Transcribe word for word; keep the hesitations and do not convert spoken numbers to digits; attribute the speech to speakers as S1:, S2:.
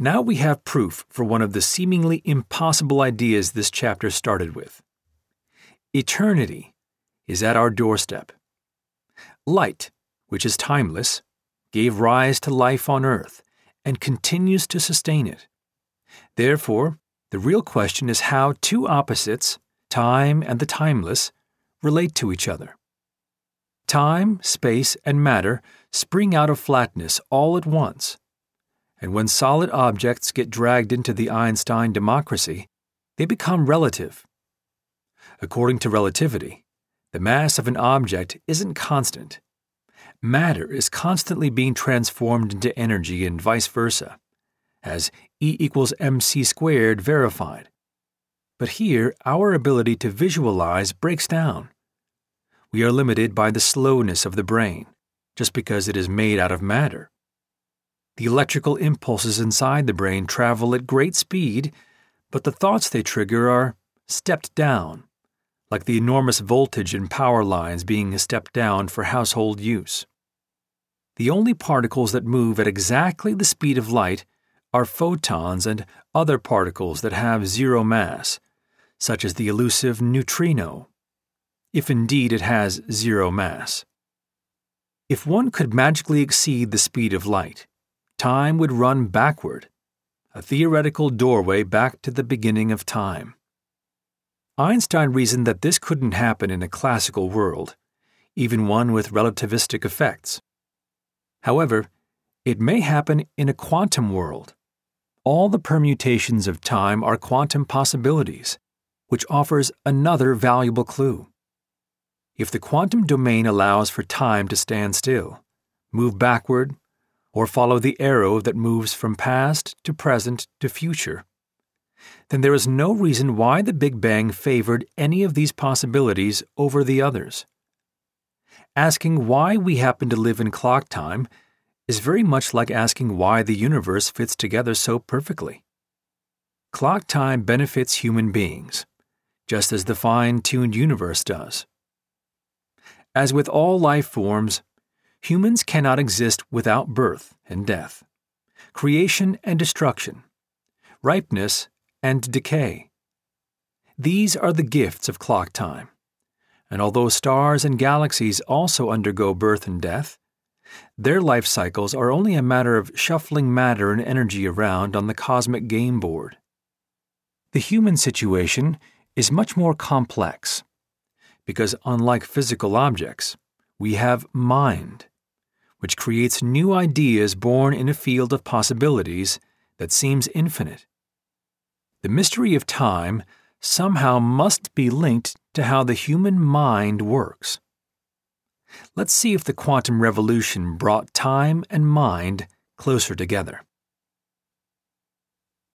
S1: Now we have proof for one of the seemingly impossible ideas this chapter started with. Eternity is at our doorstep. Light, which is timeless, gave rise to life on earth and continues to sustain it. Therefore, the real question is how two opposites, time and the timeless, relate to each other. Time, space, and matter spring out of flatness all at once, and when solid objects get dragged into the Einstein democracy, they become relative. According to relativity, the mass of an object isn't constant. Matter is constantly being transformed into energy and vice versa, as E equals mc squared verified. But here, our ability to visualize breaks down. We are limited by the slowness of the brain, just because it is made out of matter. The electrical impulses inside the brain travel at great speed, but the thoughts they trigger are stepped down, like the enormous voltage in power lines being stepped down for household use. The only particles that move at exactly the speed of light are photons and other particles that have zero mass, such as the elusive neutrino, if indeed it has zero mass. If one could magically exceed the speed of light, time would run backward, a theoretical doorway back to the beginning of time. Einstein reasoned that this couldn't happen in a classical world, even one with relativistic effects. However, it may happen in a quantum world. All the permutations of time are quantum possibilities, which offers another valuable clue. If the quantum domain allows for time to stand still, move backward, or follow the arrow that moves from past to present to future, then there is no reason why the Big Bang favored any of these possibilities over the others. Asking why we happen to live in clock time is very much like asking why the universe fits together so perfectly. Clock time benefits human beings, just as the fine-tuned universe does. As with all life forms, humans cannot exist without birth and death, creation and destruction, ripeness and decay. These are the gifts of clock time, and although stars and galaxies also undergo birth and death, their life cycles are only a matter of shuffling matter and energy around on the cosmic game board. The human situation is much more complex, because unlike physical objects, we have mind, which creates new ideas born in a field of possibilities that seems infinite. The mystery of time somehow must be linked to how the human mind works. Let's see if the quantum revolution brought time and mind closer together.